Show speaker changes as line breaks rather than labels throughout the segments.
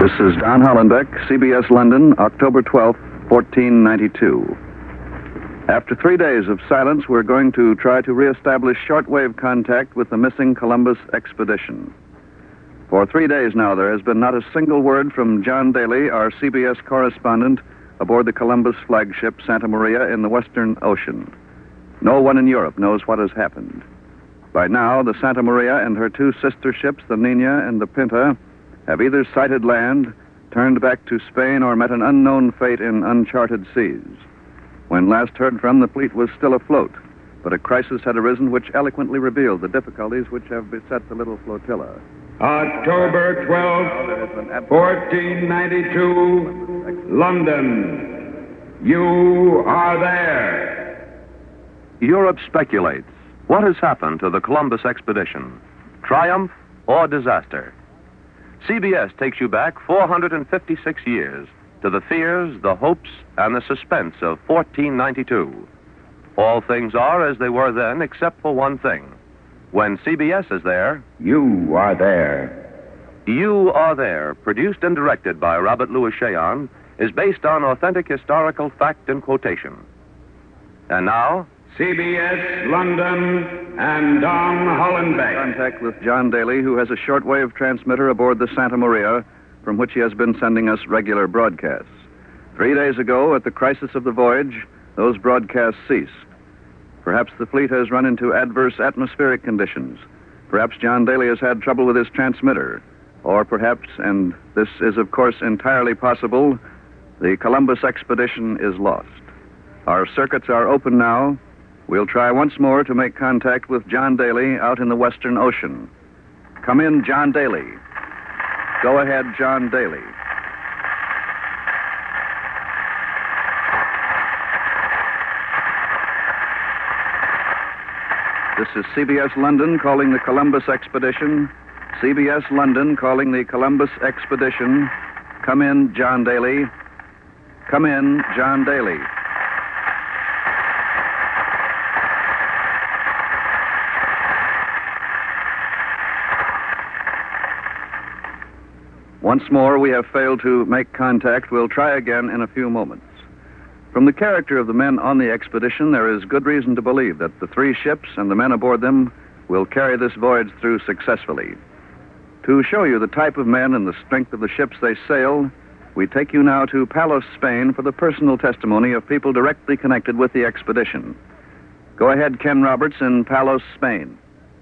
This is Don Hollenbeck, CBS London, October 12th, 1492. After 3 days of silence, we're going to try to reestablish shortwave contact with the missing Columbus expedition. For 3 days now, there has been not a single word from John Daly, our CBS correspondent, aboard the Columbus flagship Santa Maria in the Western Ocean. No one in Europe knows what has happened. By now, the Santa Maria and her two sister ships, the Nina and the Pinta, have either sighted land, turned back to Spain, or met an unknown fate in uncharted seas. When last heard from, the fleet was still afloat, but a crisis had arisen which eloquently revealed the difficulties which have beset the little flotilla.
October 12th, 1492, London. You are there.
Europe speculates. What has happened to the Columbus expedition? Triumph or disaster? CBS takes you back 456 years to the fears, the hopes, and the suspense of 1492. All things are as they were then, except for one thing. When CBS is there,
you are there.
You Are There, produced and directed by Robert Louis Cheon, is based on authentic historical fact and quotation. And now,
CBS London and Don Hollenbeck.
Contact with John Daly, who has a shortwave transmitter aboard the Santa Maria, from which he has been sending us regular broadcasts. 3 days ago, at the crisis of the voyage, those broadcasts ceased. Perhaps the fleet has run into adverse atmospheric conditions. Perhaps John Daly has had trouble with his transmitter. Or perhaps, and this is of course entirely possible, the Columbus expedition is lost. Our circuits are open now. We'll try once more to make contact with John Daly out in the Western Ocean. Come in, John Daly. Go ahead, John Daly. This is CBS London calling the Columbus expedition. CBS London calling the Columbus expedition. Come in, John Daly. Come in, John Daly. Once more, we have failed to make contact. We'll try again in a few moments. From the character of the men on the expedition, there is good reason to believe that the three ships and the men aboard them will carry this voyage through successfully. To show you the type of men and the strength of the ships they sail, we take you now to Palos, Spain, for the personal testimony of people directly connected with the expedition. Go ahead, Ken Roberts, in Palos, Spain.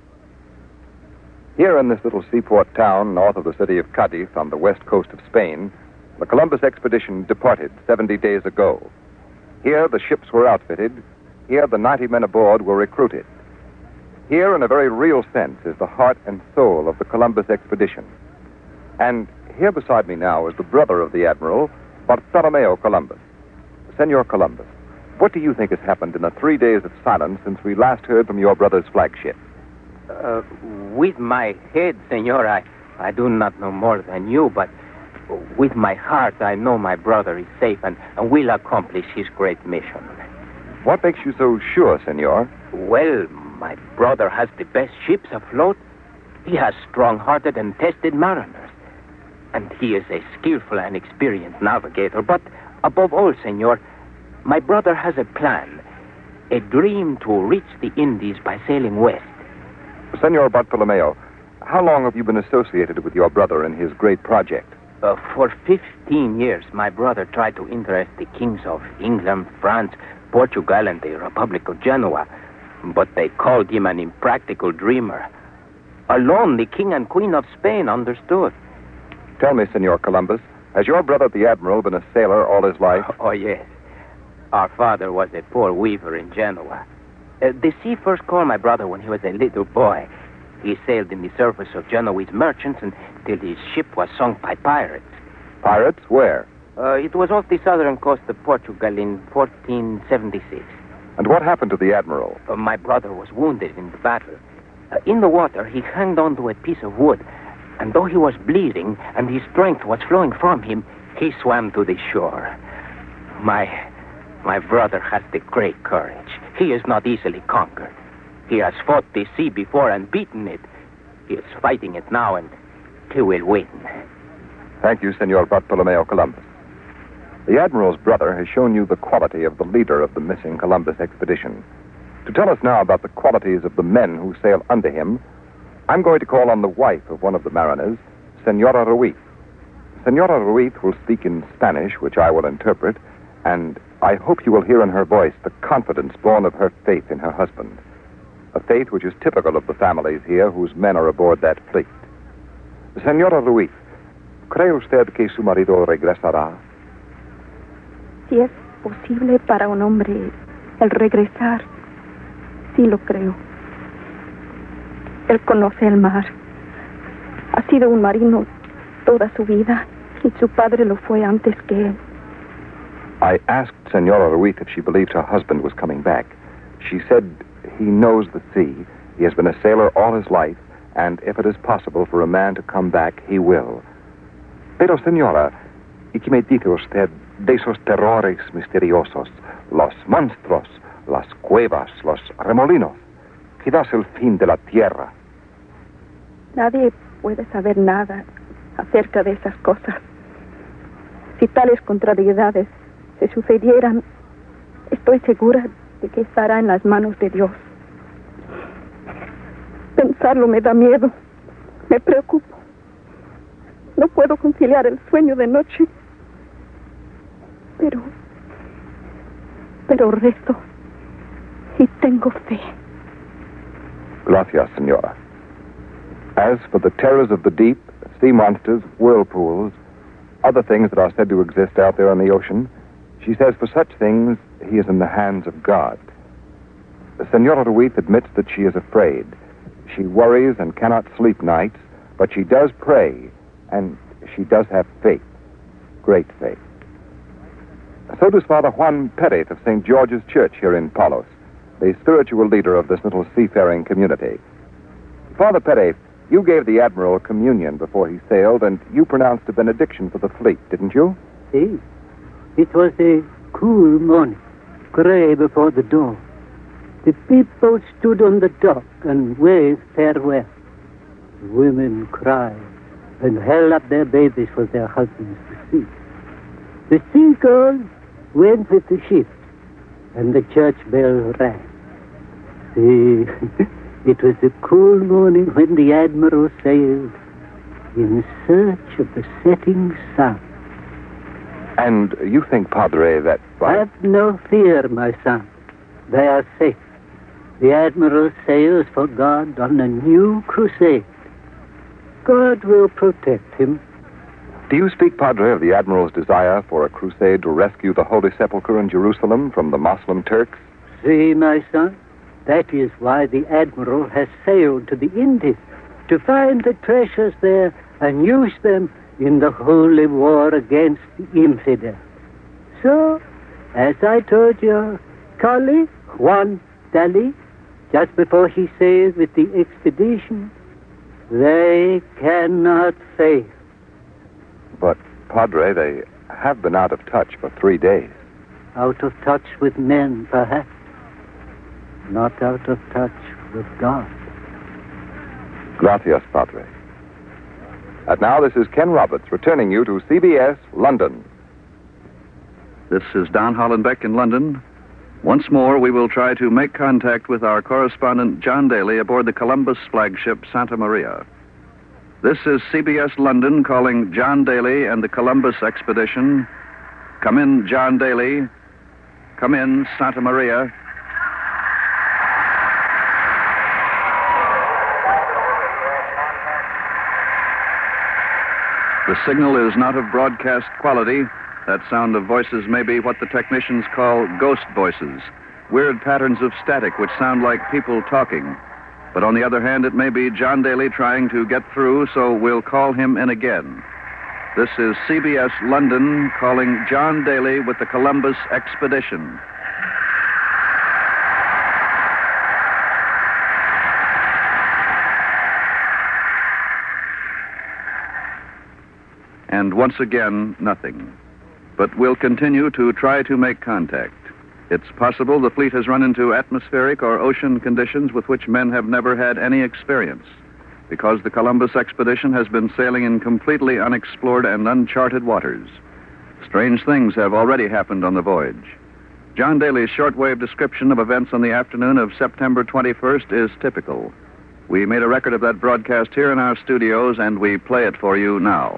Here in this little seaport town north of the city of Cadiz on the west coast of Spain, the Columbus expedition departed 70 days ago. Here the ships were outfitted. Here the 90 men aboard were recruited. Here, in a very real sense, is the heart and soul of the Columbus expedition. And here beside me now is the brother of the Admiral, Bartolomeo Columbus. Senor Columbus, what do you think has happened in the 3 days of silence since we last heard from your brother's flagship?
With my head, senor, I do not know more than you, but with my heart, I know my brother is safe and will accomplish his great mission.
What makes you so sure, senor?
Well, my brother has the best ships afloat. He has strong-hearted and tested mariners. And he is a skillful and experienced navigator. But above all, senor, my brother has a plan, a dream to reach the Indies by sailing west.
Senor Bartolomeo, how long have you been associated with your brother in his great project?
For 15 years, my brother tried to interest the kings of England, France, Portugal, and the Republic of Genoa, but they called him an impractical dreamer. Alone, the king and queen of Spain understood.
Tell me, Senor Columbus, has your brother, the Admiral, been a sailor all his life?
Oh, yes. Our father was a poor weaver in Genoa. The sea first called my brother when he was a little boy. He sailed in the service of Genoese merchants until his ship was sunk by pirates.
Pirates? Where?
It was off the southern coast of Portugal in 1476.
And what happened to the Admiral?
My brother was wounded in the battle. In the water, he hung on to a piece of wood, and though he was bleeding and his strength was flowing from him, he swam to the shore. My brother has the great courage. He is not easily conquered. He has fought the sea before and beaten it. He is fighting it now, and he will win.
Thank you, Senor Bartolomeo Columbus. The Admiral's brother has shown you the quality of the leader of the missing Columbus expedition. To tell us now about the qualities of the men who sail under him, I'm going to call on the wife of one of the mariners, Senora Ruiz. Senora Ruiz will speak in Spanish, which I will interpret, and I hope you will hear in her voice the confidence born of her faith in her husband, a faith which is typical of the families here whose men are aboard that fleet. Senora Ruiz, ¿cree usted que su marido regresará?
Si es posible para un hombre el regresar, sí lo creo. Él conoce el mar. Ha sido un marino toda su vida y su padre lo fue antes que él.
I asked Senora Ruiz if she believed her husband was coming back. She said he knows the sea. He has been a sailor all his life, and if it is possible for a man to come back, he will. Pero, señora, ¿y qué me dice usted de esos terrores misteriosos, los monstruos, las cuevas, los remolinos? Quizás el fin de la tierra.
Nadie puede saber nada acerca de esas cosas. Si tales contrariedades se sucedieran, estoy segura de que estará en las manos de Dios. Pensarlo me da miedo, me preocupo. No puedo conciliar el sueño de noche. Pero rezo y tengo fe.
Gracias, señora. As for the terrors of the deep, sea monsters, whirlpools, other things that are said to exist out there on the ocean, she says for such things, he is in the hands of God. Senora Ruiz admits that she is afraid. She worries and cannot sleep nights, but she does pray, and she does have faith, great faith. So does Father Juan Perez of St. George's Church here in Palos, the spiritual leader of this little seafaring community. Father Perez, you gave the Admiral communion before he sailed, and you pronounced a benediction for the fleet, didn't you?
Si. It was a cool morning, gray before the dawn. The people stood on the dock and waved farewell. The women cried and held up their babies for their husbands to see. The seagulls went with the ship, and the church bell rang. See, it was a cool morning when the Admiral sailed in search of the setting sun.
And you think, Padre, that...
Have no fear, my son. They are safe. The Admiral sails for God on a new crusade. God will protect him.
Do you speak, Padre, of the Admiral's desire for a crusade to rescue the Holy Sepulchre in Jerusalem from the Muslim Turks?
See, my son, that is why the Admiral has sailed to the Indies, to find the treasures there and use them in the holy war against the infidels. So, as I told your colleague, Juan Daly, just before he sailed with the expedition, they cannot fail.
But, Padre, they have been out of touch for 3 days.
Out of touch with men, perhaps. Not out of touch with God.
Gracias, Padre. And now this is Ken Roberts returning you to CBS, London.
This is Don Hollenbeck in London. Once more, we will try to make contact with our correspondent, John Daly, aboard the Columbus flagship Santa Maria. This is CBS London calling John Daly and the Columbus expedition. Come in, John Daly. Come in, Santa Maria. The signal is not of broadcast quality. That sound of voices may be what the technicians call ghost voices, weird patterns of static which sound like people talking. But on the other hand, it may be John Daly trying to get through, so we'll call him in again. This is CBS London calling John Daly with the Columbus expedition. And once again, nothing. But we'll continue to try to make contact. It's possible the fleet has run into atmospheric or ocean conditions with which men have never had any experience. because the Columbus expedition has been sailing in completely unexplored and uncharted waters. Strange things have already happened on the voyage. John Daly's shortwave description of events on the afternoon of September 21st is typical. We made a record of that broadcast here in our studios, and we play it for you now.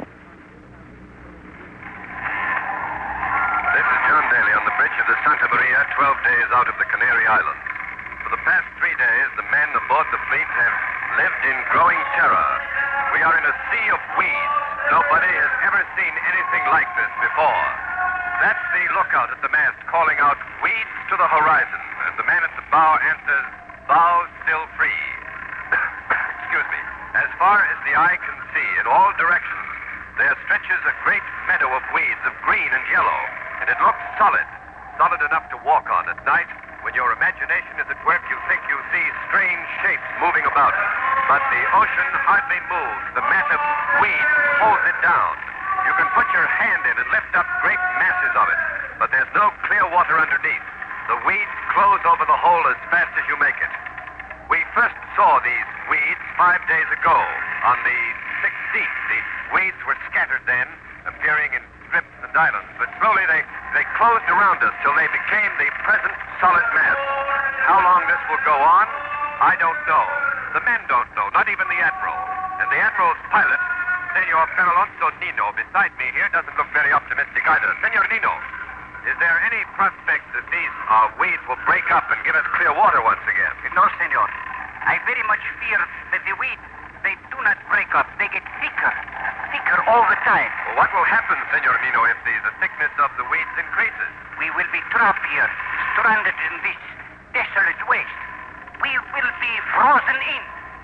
This is John Daly on the bridge of the Santa Maria, 12 days out of the Canary Islands. For the past 3 days, the men aboard the fleet have lived in growing terror. We are in a sea of weeds. Nobody has ever seen anything like this before. That's the lookout at the mast calling out, "Weeds to the horizon," as the man at the bow answers, "Bow still free." Excuse me. As far as the eye can see, in all directions, there stretches a great meadow of weeds of green and yellow, and it looks solid enough to walk on at night. When your imagination is at work, you think you see strange shapes moving about. But the ocean hardly moves. The mat of weeds holds it down. You can put your hand in and lift up great masses of it, but there's no clear water underneath. The weeds close over the hole as fast as you make it. We first saw these weeds 5 days ago, on the 16th. The weeds were scattered then, appearing in strips and islands, but slowly they closed around us till they became the present solid mass. How long this will go on, I don't know. The men don't know, not even the Admiral. And the Admiral's pilot, Senor Peralonso Nino, beside me here, doesn't look very optimistic either. Senor Nino, is there any prospect that these weeds will break up and give us clear water once again?
No, senor. I very much fear that the weeds, they do not break up. They get thicker all the time.
Well, what will happen, Senor Nino, if the thickness of the weeds increases?
We will be trapped here, stranded in this desolate waste. We will be frozen in.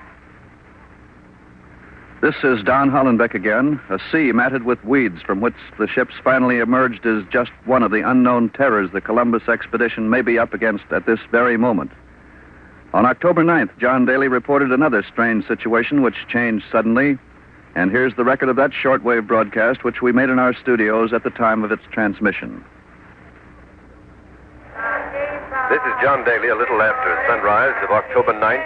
This is Don Hollenbeck again. A sea matted with weeds from which the ships finally emerged is just one of the unknown terrors the Columbus expedition may be up against at this very moment. On October 9th, John Daly reported another strange situation which changed suddenly. And here's the record of that shortwave broadcast, which we made in our studios at the time of its transmission.
This is John Daly a little after sunrise of October 9th,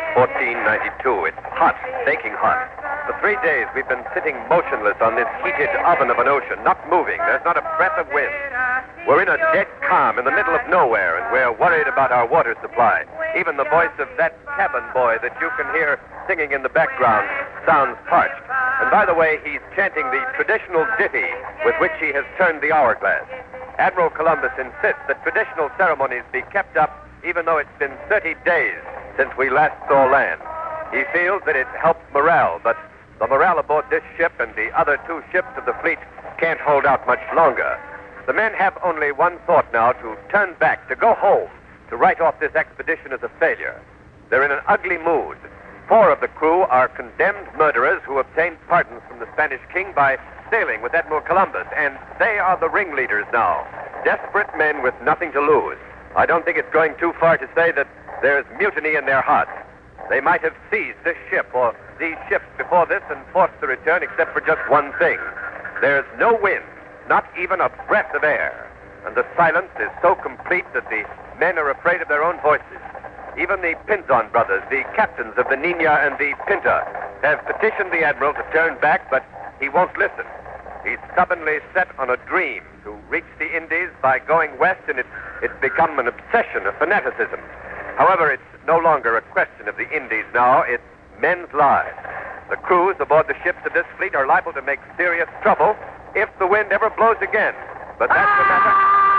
1492. It's hot, baking hot. For 3 days, we've been sitting motionless on this heated oven of an ocean, not moving. There's not a breath of wind. We're in a dead calm in the middle of nowhere, and we're worried about our water supply. Even the voice of that cabin boy that you can hear singing in the background sounds parched. And by the way, he's chanting the traditional ditty with which he has turned the hourglass. Admiral Columbus insists that traditional ceremonies be kept up even though it's been 30 days since we last saw land. He feels that it helps morale, but the morale aboard this ship and the other 2 ships of the fleet can't hold out much longer. The men have only one thought now: to turn back, to go home, to write off this expedition as a failure. They're in an ugly mood. 4 of the crew are condemned murderers who obtained pardons from the Spanish king by sailing with Admiral Columbus, and they are the ringleaders now. Desperate men with nothing to lose. I don't think it's going too far to say that there's mutiny in their hearts. They might have seized this ship or these ships before this and forced the return, except for just one thing. There's no wind, not even a breath of air. And the silence is so complete that the men are afraid of their own voices. Even the Pinzon brothers, the captains of the Nina and the Pinta, have petitioned the Admiral to turn back, but he won't listen. He's stubbornly set on a dream to reach the Indies by going west, and it's become an obsession, a fanaticism. However, it's no longer a question of the Indies now, it's men's lives. The crews aboard the ships of this fleet are liable to make serious trouble if the wind ever blows again. But that's the matter.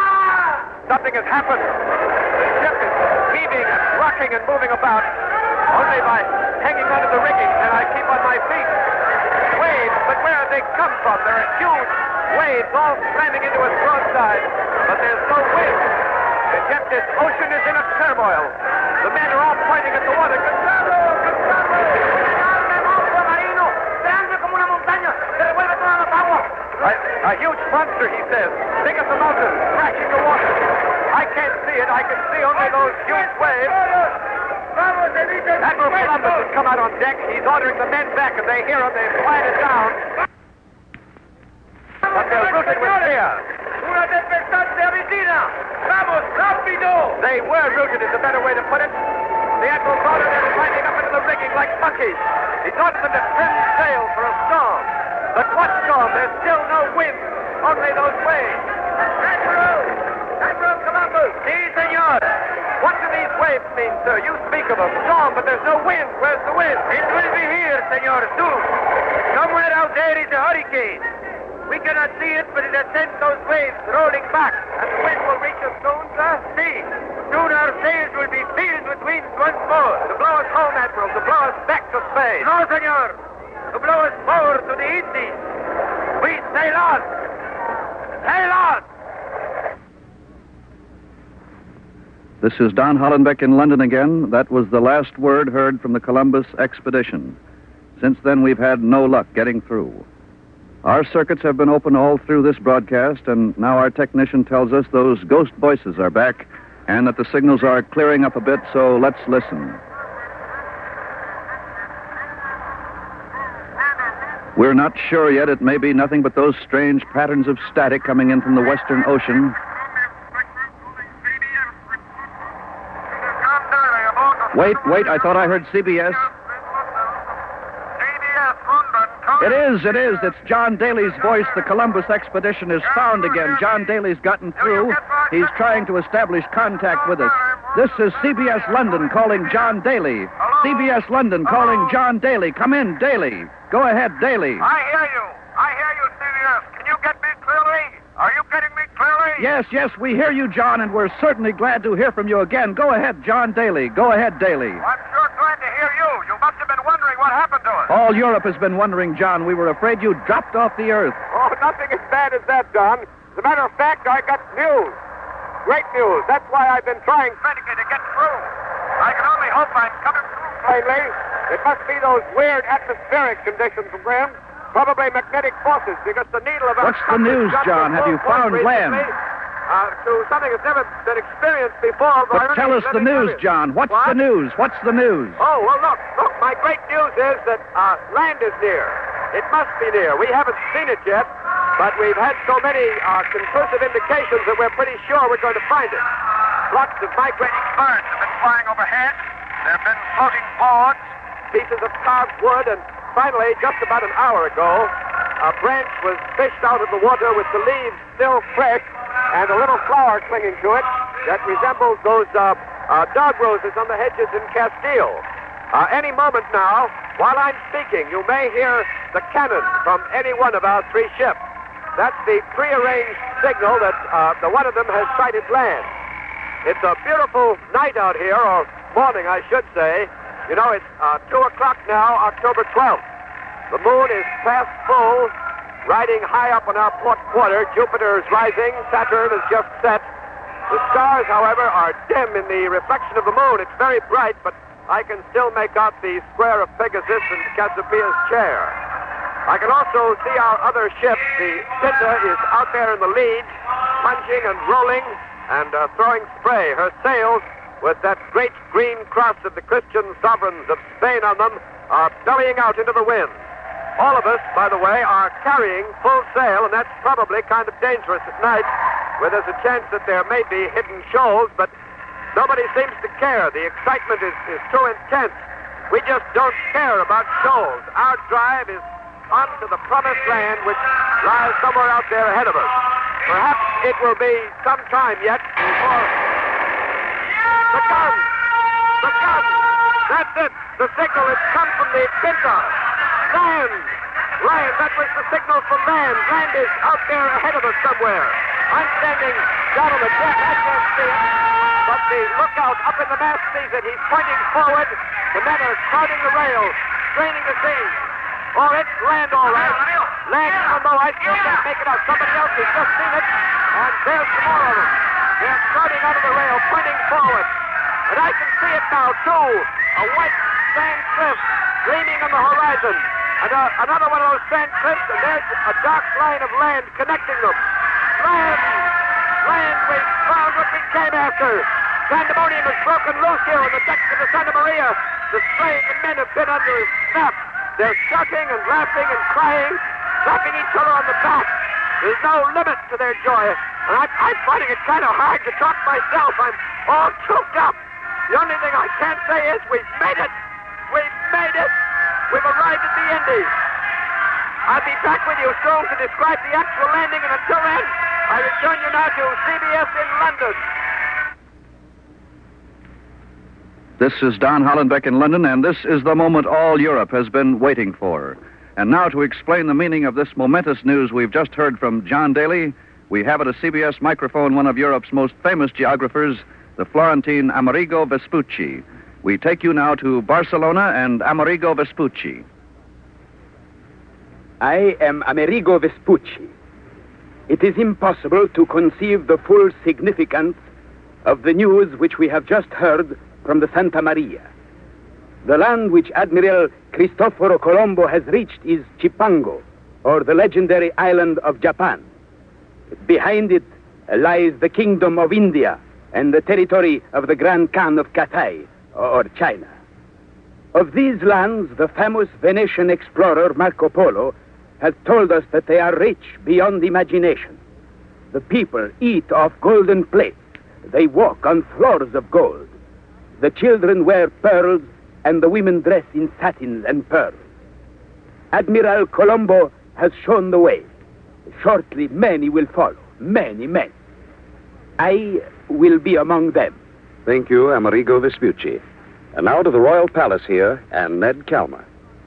Something has happened. The ship is heaving and rocking and moving about. Only by hanging onto the rigging can I keep on my feet. Waves, but where have they come from? There are huge waves all slamming into its broadside, but there's no wind. And yet this ocean is in a turmoil. The men are all pointing at the water. A huge monster, he says, big as a mountain, crashing the water. I can't see it. I can see only those huge waves. Admiral Columbus has come out on deck. He's ordering the men back. If they hear him, they quieted down. But they're rooted with fear. They were rooted, is a better way to put it. The Admiral's ordered them climbing up into the rigging like monkeys. He
Norsemen to trim sail for a storm. But what storm? There's still no wind, only those waves. Admiral Columbus! Si, senor. What do these waves mean, sir? You speak of a storm, but there's no wind. Where's the wind? It will be here, senor, soon. Somewhere out there is a hurricane. We cannot see it, but it has sent those waves rolling back, and the wind will reach us soon, sir. See, soon our sails will be filled with wind once more. To blow us home, Admiral, to blow us back to Spain. No, senor. To blow us forward to the Indies. We sail on. Sail on.
This is Don Hollenbeck in London again. That was the last word heard from the Columbus expedition. Since then, we've had no luck getting through. Our circuits have been open all through this broadcast, and now our technician tells us those ghost voices are back and that the signals are clearing up a bit, so let's listen. We're not sure yet. It may be nothing but those strange patterns of static coming in from the Western Ocean. Wait, I thought I heard CBS. It is. It's John Daly's voice. The Columbus expedition is found again. John Daly's gotten through. He's trying to establish contact with us. This is CBS London calling John Daly. CBS London calling John Daly. Come in, Daly. Go ahead, Daly.
I hear you, CBS. Can you get me clearly? Are you getting me clearly?
Yes, we hear you, John, and we're certainly glad to hear from you again. Go ahead, John Daly. Go ahead, Daly.
I'm sure glad to hear you. You must have been wondering what happened to us.
All Europe has been wondering, John. We were afraid you dropped off the Earth.
Oh, nothing as bad as that, Don. As a matter of fact, I got news. Great news. That's why I've been trying frantically to get through. I can only hope I'm coming through plainly. It must be those weird atmospheric conditions, Graham. Probably magnetic forces, because the needle of our...
What's the news, John? Have you found land?
To something that's never been experienced before.
But tell us the news, John. What's the news? What's the news?
Oh, well, look. My great news is that land is near. It must be near. We haven't seen it yet, but we've had so many conclusive indications that we're pretty sure we're going to find it. Lots of migrating birds have been flying overhead. There have been floating boards, pieces of carved wood, and finally, just about an hour ago, a branch was fished out of the water with the leaves still fresh and a little flower clinging to it that resembles those dog roses on the hedges in Castile. Any moment now, while I'm speaking, you may hear the cannon from any one of our three ships. That's the prearranged signal that the one of them has sighted land. It's a beautiful night out here, or morning, I should say. You know, it's 2 o'clock now, October 12th. The moon is past full, riding high up on our port quarter. Jupiter is rising. Saturn is just set. The stars, however, are dim in the reflection of the moon. It's very bright, but I can still make out the square of Pegasus and Cassiopeia's chair. I can also see our other ship. The Pinta is out there in the lead, plunging and rolling and throwing spray. Her sails, with that great green cross of the Christian sovereigns of Spain on them, are bellying out into the wind. All of us, by the way, are carrying full sail, and that's probably kind of dangerous at night, where there's a chance that there may be hidden shoals, but nobody seems to care. The excitement is too intense. We just don't care about shoals. Our drive is on to the promised land, which lies somewhere out there ahead of us. Perhaps it will be some time yet before... The gun! The gun! That's it! The signal has come from the Pinta. Land! Land! That was the signal for land. Land is out there ahead of us somewhere. I'm standing down on the deck. I can't see it. But the lookout up in the mast sees it. He's pointing forward. The men are crowding the rails, straining to see. Oh, it's land all right. Land, although I still can't make it out. Somebody else has just seen it. And there's some more of them. They're crowding out of the rail, pointing forward. And I can see it now, too. A white sand cliff gleaming on the horizon. And another one of those sand cliffs, and there's a dark line of land connecting them. Land! Land! We've found what we came after. Pandemonium has broken loose here on the decks of the Santa Maria. The strain the men have been under is snapped. They're shouting and laughing and crying, slapping each other on the back. There's no limit to their joy. And I'm finding it kind of hard to talk myself. I'm all choked up. The only thing I can say is we've made it. We've made it. We've arrived Indies. I'll be back with you soon to describe the actual landing, and until then, I return you now to CBS in London.
This is Don Hollenbeck in London, and this is the moment all Europe has been waiting for. And now to explain the meaning of this momentous news we've just heard from John Daly, we have at a CBS microphone one of Europe's most famous geographers, the Florentine Amerigo Vespucci. We take you now to Barcelona and Amerigo Vespucci.
I am Amerigo Vespucci. It is impossible to conceive the full significance of the news which we have just heard from the Santa Maria. The land which Admiral Cristoforo Colombo has reached is Cipango, or the legendary island of Japan. Behind it lies the Kingdom of India and the territory of the Grand Khan of Cathay, or China. Of these lands, the famous Venetian explorer Marco Polo has told us that they are rich beyond imagination. The people eat off golden plates. They walk on floors of gold. The children wear pearls, and the women dress in satins and pearls. Admiral Colombo has shown the way. Shortly, many will follow. Many men. I will be among them.
Thank you, Amerigo Vespucci. And now to the Royal Palace here, and Ned Calmer.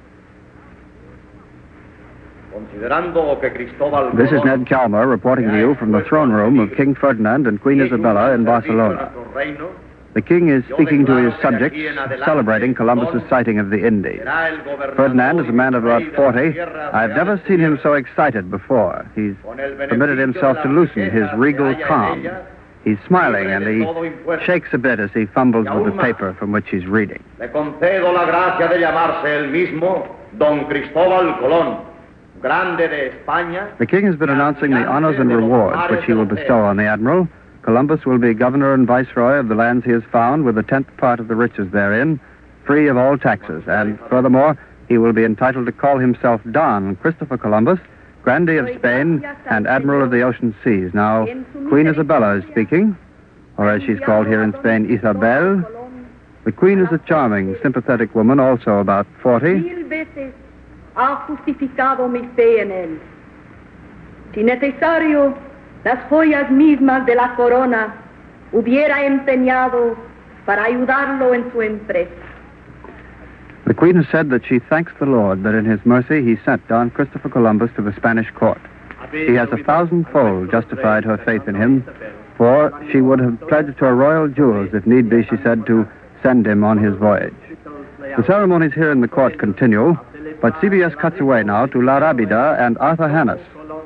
This is Ned Calmer reporting to you from the throne room of King Ferdinand and Queen Isabella in Barcelona. The king is speaking to his subjects, celebrating Columbus's sighting of the Indies. Ferdinand is a man of about 40. I've never seen him so excited before. He's permitted himself to loosen his regal calm. He's smiling, and he shakes a bit as he fumbles with the paper from which he's reading.
Le concedo la gracia de llamarse el mismo Don Cristóbal Colón, grande de España.
The king has been announcing the honors and rewards which he will bestow on the admiral. Columbus will be governor and viceroy of the lands he has found, with a 10th part of the riches therein, free of all taxes. And furthermore, he will be entitled to call himself Don Christopher Columbus, Grandee of Spain and Admiral of the Ocean Seas. Now, Queen Isabella is speaking, or as she's called here in Spain, Isabel. The Queen is a charming, sympathetic woman, also about 40.
Mil veces ha justificado mi fe en él. Si necesario, las joyas mismas de la corona hubiera empeñado para ayudarlo en su empresa.
The Queen has said that she thanks the Lord that in his mercy he sent Don Christopher Columbus to the Spanish court. She has 1,000-fold justified her faith in him, for she would have pledged her royal jewels, if need be, she said, to send him on his voyage. The ceremonies here in the court continue, but CBS cuts away now to La Rábida and Arthur Hannes.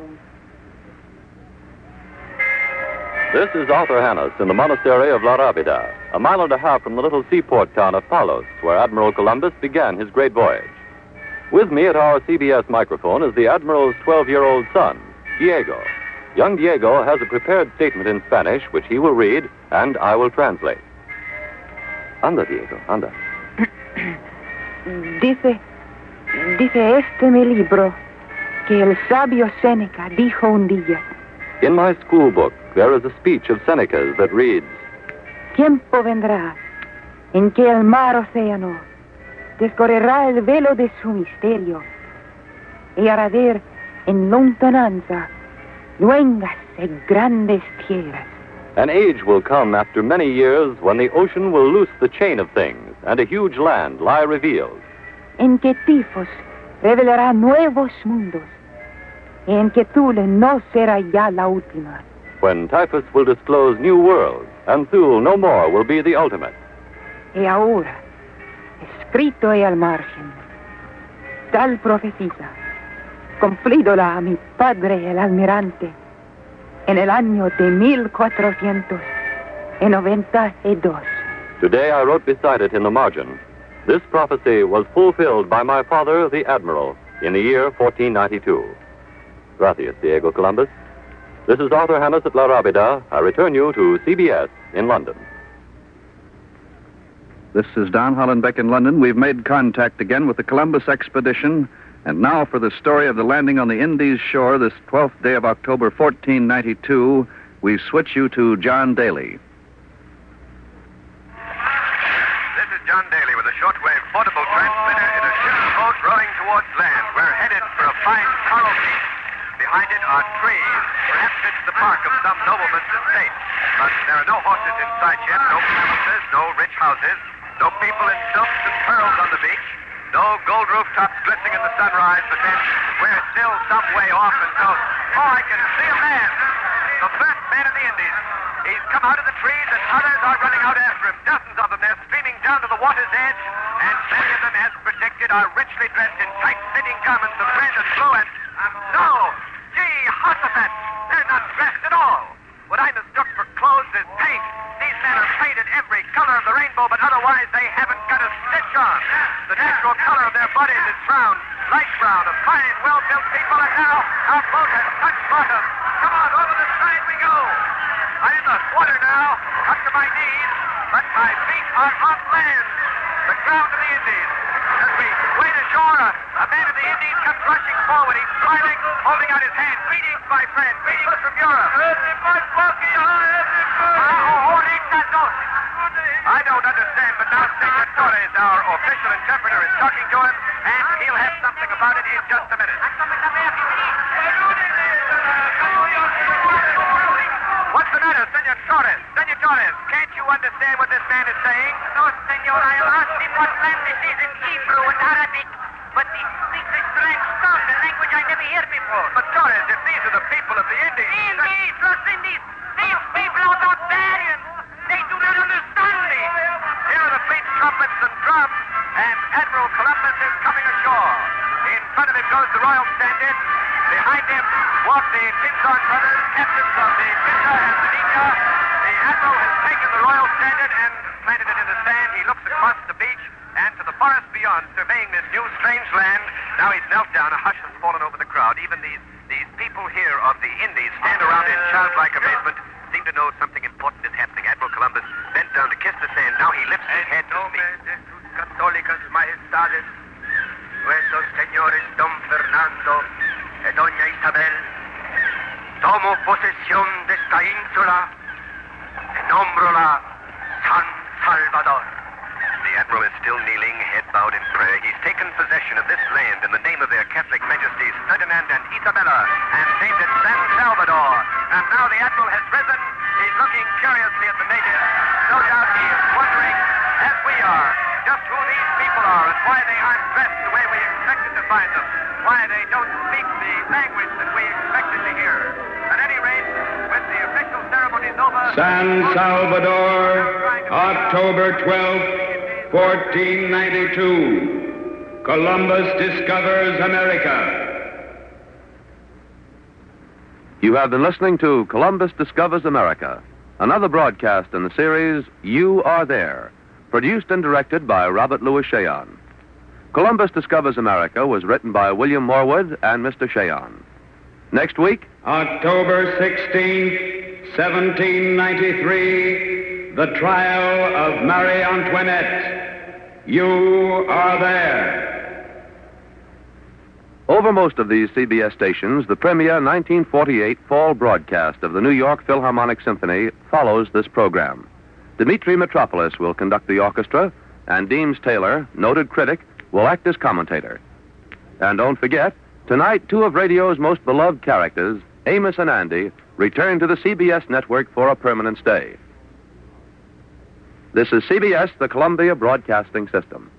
This is Arthur Hannes in the monastery of La Rábida, a mile and a half from the little seaport town of Palos, where Admiral Columbus began his great voyage. With me at our CBS microphone is the Admiral's 12-year-old son, Diego. Young Diego has a prepared statement in Spanish, which he will read, and I will translate. Anda, Diego, anda.
Dice este mi libro que el sabio Séneca dijo un día.
In my school book, there is a speech of Seneca's that reads,
Tiempo vendrá en que el mar océano descorrerá el velo de su misterio y hará ver en lontananza luengas y grandes tierras.
An age will come after many years when the ocean will loose the chain of things and a huge land lie revealed.
En que Tifos revelará nuevos mundos y en que Thule no será ya la última.
When Typhus will disclose new worlds, and Thule no more will be the ultimate.
Y ahora, escrito he al margen, tal profecía, cumplídola a mi padre el almirante, en el año de 1492.
Today I wrote beside it in the margin, this prophecy was fulfilled by my father, the Admiral, in the year 1492. Gracias, Diego Columbus. This is Arthur Hannes at La Rábida. I return you to CBS in London.
This is Don Hollenbeck in London. We've made contact again with the Columbus expedition. And now for the story of the landing on the Indies shore this 12th day of October, 1492, we switch you to John Daly.
This is John Daly with a shortwave portable transmitter in a ship's boat
rowboat rowing towards land. We're headed for a fine coral reef. Behind it are trees. Perhaps it's the park of some nobleman's estate. But there are no horses in sight yet, no premises, no rich houses, no people in silks and pearls on the beach, no gold rooftops glistening in the sunrise, but then we're still some way off until, I can see a man. The first man of the Indies. He's come out of the trees and others are running out after him. Dozens of them. They're streaming down to the water's edge, and many of them, as predicted, are richly dressed in tight-fitting garments of red and blue and... No! Gee, Hossafat! They're not dressed at all. What I mistook for clothes is paint. These men are painted every color of the rainbow, but otherwise they haven't got a stitch on. The natural color of their bodies is brown, light brown, a fine, well-built people, and now our boat has touched bottom. Come on, over the side we go. I'm in the water now, up to my knees, but my feet are on land, the ground of the Indies. As we wade ashore, a man of the Indies comes rushing forward. He's smiling, holding out his hand. Greetings, my friend. Greetings from Europe. I don't understand, but now Senor Torres, our official interpreter, is talking to him, and he'll have something about it in just a minute. What's the matter, Senor Torres? Senor Torres, can't you understand what this man is saying?
No, senor. I asked him what land this is in Hebrew and Arabic, but he speaks a strange tongue, a language I never heard before.
But Torres, if these are the people of the Indies...
Indies, Los Indies! These people are barbarians! They do not understand me!
Here are the fleet's trumpets and drums, and Admiral Columbus is coming ashore. In front of him goes the Royal Standard. Behind him walk the Pinzon brothers, captains of the Pinta and Benita. The Admiral has taken the Royal Standard and planted it in the sand. He looks across the beach and to the forest beyond, surveying this new, strange land. Now he's knelt down. A hush has fallen over the crowd. Even these people here of the Indies stand around in childlike amazement, seem to know something important is happening. Admiral Columbus bent down to kiss the sand. Now he lifts his head to speak.
Católicas Majestades, nuestros señores Don Fernando y Doña Isabel, tomo posesión de esta ínsula y nombrola San Salvador.
The Admiral is still kneeling, head bowed in prayer. He's taken possession of this land in the name of their Catholic Majesties Ferdinand and Isabella and named it San Salvador. And now the Admiral has risen. He's looking curiously at the natives. No doubt he is wondering, as we are, just who these people are and why they aren't dressed the way we expected to find them. Why they don't speak the language that we expected to hear. At any rate, with the official ceremonies over...
San Salvador, October 12th, 1492. Columbus discovers America.
You have been listening to Columbus Discovers America, another broadcast in the series You Are There, produced and directed by Robert Louis Cheon. Columbus Discovers America was written by William Morwood and Mr. Cheon. Next week,
October 16th, 1793, the trial of Marie Antoinette. You are there.
Over most of these CBS stations, the premiere 1948 fall broadcast of the New York Philharmonic Symphony follows this program. Dmitri Mitropoulos will conduct the orchestra, and Deems Taylor, noted critic, will act as commentator. And don't forget, tonight, two of radio's most beloved characters, Amos and Andy, return to the CBS network for a permanent stay. This is CBS, the Columbia Broadcasting System.